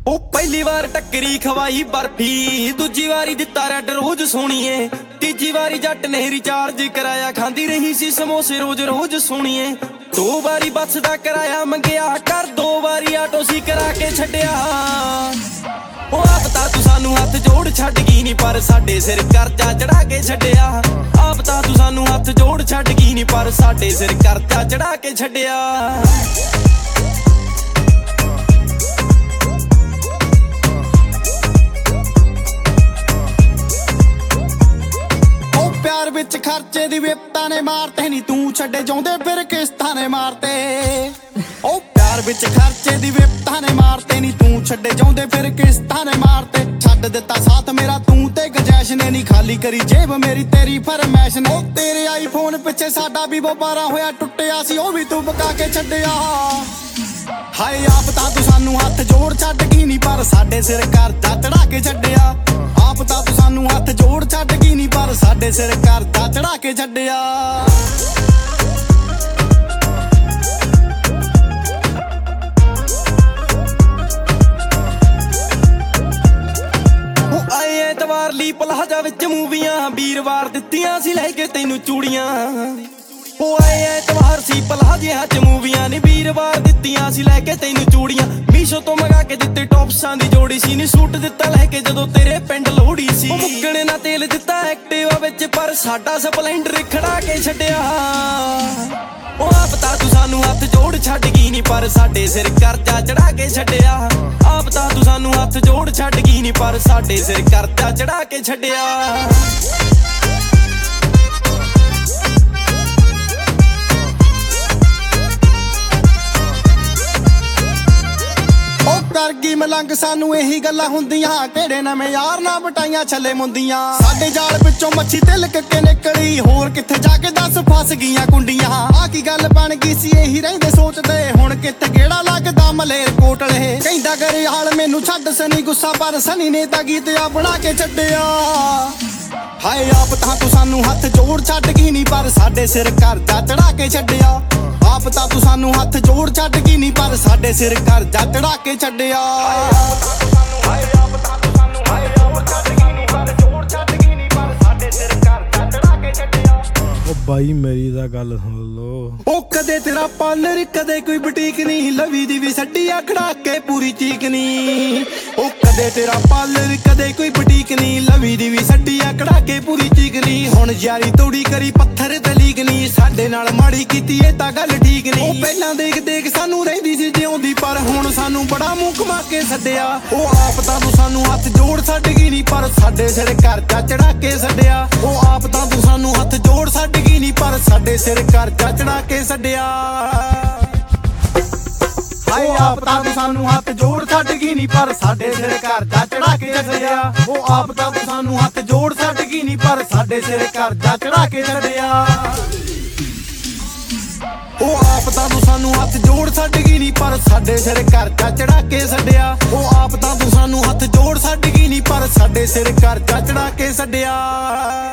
ਉਹ ਪਹਿਲੀ ਵਾਰ ਟੱਕਰੀ ਖਵਾਈ ਬਰਫੀ, ਦੂਜੀ ਵਾਰੀ ਦਿੱਤਾ ਰੈਡ ਰੋਜ਼ ਸੋਣੀਏ, ਤੀਜੀ ਵਾਰੀ ਜੱਟ ਨੇ ਰਿਚਾਰਜ ਕਰਾਇਆ, ਖਾਂਦੀ ਰਹੀ ਸੀ ਸਮੋਸੇ ਰੋਜ਼ ਰੋਜ਼ ਸੋਣੀਏ। 2 ਵਾਰੀ ਬੱਸ ਦਾ ਕਿਰਾਇਆ ਮੰਗਿਆ ਕਰ, 2 ਵਾਰੀ ਆਟੋ ਸੀ ਕਰਾ ਕੇ ਛੱਡਿਆ। ਉਹ ਆਪ ਤਾਂ ਤੂੰ ਸਾਨੂੰ ਹੱਥ ਜੋੜ ਛੱਡ ਗਈ ਨੀ, ਪਰ ਸਾਡੇ ਸਿਰ ਕਰਜ਼ਾ ਚੜਾ ਕੇ ਛੱਡਿਆ। ਆਪ ਤਾਂ ਤੂੰ ਸਾਨੂੰ ਹੱਥ ਜੋੜ ਛੱਡ ਗਈ ਨੀ, ਪਰ ਸਾਡੇ ਸਿਰ ਕਰਜ਼ਾ ਚੜਾ ਕੇ ਛੱਡਿਆ। ਪਿਆਰ ਵਿੱਚ ਖਰਚੇ ਦੀ ਵਿਪਤਾ ਨੇ ਮਾਰਤੇ ਨੀ, ਤੂੰ ਛੱਡੇ ਜਾਉਂਦੇ ਫਿਰ ਕਿਸ਼ਤਾਂ ਨੇ ਮਾਰਤੇ। ਉਹ ਪਿਆਰ ਵਿੱਚ ਖਰਚੇ ਦੀ ਵਿਪਤਾ ਨੇ ਮਾਰਤੇ ਨੀ, ਤੂੰ ਛੱਡੇ ਜਾਉਂਦੇ ਫਿਰ ਕਿਸ਼ਤਾਂ ਨੇ ਮਾਰਤੇ। ਛੱਡ ਦਿੱਤਾ ਸਾਥ ਮੇਰਾ ਤੂੰ ਤੇ ਗਜੈਸ਼ ਨੇ ਨੀ, ਖਾਲੀ ਕਰੀ ਜੇਬ ਮੇਰੀ ਤੇਰੀ ਫਰਮੈਸ਼ ਨੇ। ਤੇਰੇ ਆਈਫੋਨ ਪਿੱਛੇ ਸਾਡਾ ਵੀ 12 ਹੋਇਆ ਟੁੱਟਿਆ ਸੀ, ਉਹ ਵੀ ਤੂੰ ਬਕਾ ਕੇ ਛੱਡਿਆ। ਹਾਏ ਆਪ ਤਾਂ ਤੂੰ ਸਾਨੂੰ ਹੱਥ ਜੋੜ ਛੱਡ ਗਈ ਨੀ, ਪਰ ਸਾਡੇ ਸਿਰ ਕਰਜ਼ਾ ਚੜਾ ਕੇ ਛੱਡਿਆ। ਆਪ ਤਾਂ ਤੂੰ ਸਾਨੂੰ ਹੱਥ ਜੋੜ ਛੱਡ ਗਈ ਨੀ, ਪਰ ਸਾਡੇ ਸਿਰ ਕਰਜ਼ਾ ਚੜਾ ਕੇ ਛੱਡਿਆ। ਉਹ ਆਏ ਐਤਵਾਰ ਲਈ ਪਲਾਜ਼ਾ ਵਿੱਚ ਮੂਵੀਆਂ, ਵੀਰਵਾਰ ਦਿੱਤੀਆਂ ਸੀ ਲੈ ਕੇ ਤੈਨੂੰ ਚੂੜੀਆਂ। ਉਹ ਆਏ ਐਤਵਾਰ ਸੀ ਪਲਾਜ਼ਿਆਂ ਚ ਮੂਵੀਆਂ ਨੀ, ਵੀਰਵਾਰ ਦਿੱਤੀਆਂ ਸੀ ਲੈ ਕੇ ਤੈਨੂੰ ਚੂੜੀਆਂ। ਮੀਸ਼ੋ ਤੋਂ ਮੰਗਾ ਕੇ ਦਿੱਤੇ ਟੌਪਸਾਂ ਦੀ ਜੋੜੀ ਸੀ ਨੀ, ਸੂਟ ਦਿੱਤਾ ਲੈ ਕੇ ਜਦੋਂ ਤੇਰੇ ਪਿੰਡ ਲੋਹੜੀ ਸੀ। ਉਹ ਮੁੱਕਣੇ ਨਾ ਤੇਲ ਦਿੱਤਾ ਐਕਟਿਵਾ ਵਿੱਚ, ਪਰ ਸਾਡਾ ਸਪਲੈਂਡਰ ਖੜਾ ਕੇ ਛੱਡਿਆ। ਉਹ ਆਪ ਤਾਂ ਤੂੰ ਸਾਨੂੰ ਹੱਥ ਜੋੜ ਛੱਡ ਗਈ ਨੀ, ਪਰ ਸਾਡੇ ਸਿਰ ਕਰਜ਼ਾ ਚੜਾ ਕੇ ਛੱਡਿਆ। ਆਪ ਤਾਂ ਤੂੰ ਸਾਨੂੰ ਹੱਥ ਜੋੜ ਛੱਡ ਗਈ ਨੀ, ਪਰ ਸਾਡੇ ਸਿਰ ਕਰਜ਼ਾ ਚੜਾ ਕੇ ਛੱਡਿਆ। ਕਰ ਗਈ ਮਲੰਗ ਸਾਨੂੰ ਇਹੀ ਗੱਲਾਂ ਹੁੰਦੀਆਂ, ਕਿਹੜੇ ਨਵੇਂ ਯਾਰ ਨਾ ਬਟਾਈਆਂ ਛੱਲੇ ਮੁੰਦੀਆਂ। ਸਾਡੇ ਜਾਲ ਵਿੱਚੋਂ ਮੱਛੀ ਤਿਲਕ ਕੇ ਨਿਕਲੀ, ਹੋਰ ਕਿੱਥੇ ਜਾ ਕੇ ਦੱਸ ਫਸ ਗਈਆਂ ਕੁੰਡੀਆਂ। ਆ ਕੀ ਗੱਲ ਬਣ ਗਈ ਸੀ ਇਹੀ ਰਹਿੰਦੇ ਸੋਚਦੇ, ਹੁਣ ਕਿੱਥੇ ਗੇੜਾ ਲੱਗਦਾ ਮਲੇਰ ਕੋਟਲੇ। ਕਹਿੰਦਾ ਕਰੇ ਹਾਲ ਮੈਨੂੰ ਛੱਡ ਸਨੀ ਗੁੱਸਾ, ਪਰ ਸਨੀ ਨੇ ਤਾਂ ਗੀਤ ਆ ਬਣਾ ਕੇ ਛੱਡਿਆ। ਹਾਏ ਆਪ ਤਾਂ ਤੂੰ ਸਾਨੂੰ ਹੱਥ ਜੋੜ ਛੱਡ ਗਈ ਨੀ, ਪਰ ਸਾਡੇ ਸਿਰ ਕਰਜ਼ਾ ਚੜਾ ਕੇ ਛੱਡਿਆ। ਆਪ ਤਾਂ ਤੂੰ ਸਾਨੂੰ ਹੱਥ ਜੋੜ ਛੱਡ ਗਈ ਨੀ, ਪਰ ਸਾਡੇ ਸਿਰ ਕਰਜ਼ਾ ਚੜਾ ਕੇ ਛੱਡਿਆ। ਉਹ ਬਾਈ ਮੇਰੀ ਤਾਂ ਗੱਲ ਸੁਣ ਲੋ। ਉਹ ਕਦੇ ਤੇਰਾ ਪਾਰਲਰ ਕਦੇ ਕੋਈ ਬੁਟੀਕ ਨਹੀਂ, ਲਵੀ ਦੀ ਵੀ ਸੱਡੀ ਆ ਖੜਾ ਕੇ ਪੂਰੀ ਚੀਕ ਨੀ। ਉਹ ਕਦੇ ਤੇਰਾ ਪਾਰਲਰ ਕਦੇ ਕੋਈ ਬੁਟੀਕ ਨਹੀਂ, ਲਵੀ ਦੀ ਵੀ ਸੱਡੀ ਆ ਖੜਾ ਕੇ ਪੂਰੀ ਚੀਕ ਨੀ। ਹੁਣ ਯਾਰੀ ਤੋੜੀ ਕਰੀ ਪੱਥਰ ਤੇ ਲੀਕ ਨੀ, ਸਾਡੇ ਨਾਲ ਮਾੜੀ ਕੀਤੀ ਇਹ ਤਾਂ ਗੱਲ ਠੀਕ ਨਹੀਂ। ਉਹ ਪਹਿਲਾਂ ਦੇਖ ਦੇਖ ਸਾਨੂੰ ਰਹਿੰਦੀ ਸੀ ਜਿਉਂਦੀ, ਪਰ ਹੁਣ ਸਾਨੂੰ ਬੜਾ ਮੂੰਹ ਘੁਮਾ ਕੇ ਛੱਡਿਆ। ਉਹ ਆਪ ਤਾਂ ਤੂੰ ਸਾਨੂੰ ਹੱਥ ਜੋੜ ਛੱਡ ਗਈ ਨੀ, ਪਰ ਸਾਡੇ ਸਿਰ ਕਰਜ਼ਾ ਚੜਾ ਕੇ ਛੱਡਿਆ। ਉਹ ਆਪ ਤਾਂ ਤੂੰ ਸਾਨੂੰ ਹੱਥ ਜੋੜ ਛੱਡ ਗਈ ਨੀ, ਪਰ ਸਾਡੇ ਸਿਰ ਕਰਜ਼ਾ ਚੜਾ ਕੇ ਛੱਡਿਆ। ਹਾਏ ਆਪ ਤਾਂ ਤੂੰ ਸਾਨੂੰ ਹੱਥ ਜੋੜ ਛੱਡ ਗਈ ਨੀ, ਪਰ ਸਾਡੇ ਸਿਰ ਕਰਜ਼ਾ ਚੜਾ ਕੇ ਛੱਡਿਆ। ਉਹ ਆਪ ਤਾਂ ਤੂੰ ਸਾਨੂੰ ਹੱਥ ਜੋੜ ਛੱਡ ਗਈ ਨੀ, ਪਰ ਸਾਡੇ ਸਿਰ ਕਰਜ਼ਾ ਚੜਾ ਕੇ ਛੱਡਿਆ। ਉਹ ਆਪ ਤਾਂ ਤੂੰ ਸਾਨੂੰ ਹੱਥ ਜੋੜ ਛੱਡ ਗਈ ਨੀ, ਪਰ ਸਾਡੇ ਸਿਰ ਕਰਜ਼ਾ ਚੜਾ ਕੇ ਛੱਡਿਆ। ਉਹ ਆਪ ਤਾਂ ਤੂੰ ਸਾਨੂੰ ਹੱਥ ਜੋੜ ਛੱਡ ਗਈ ਨੀ, ਪਰ ਸਾਡੇ ਸਿਰ ਕਰਜ਼ਾ ਚੜਾ ਕੇ ਛੱਡਿਆ।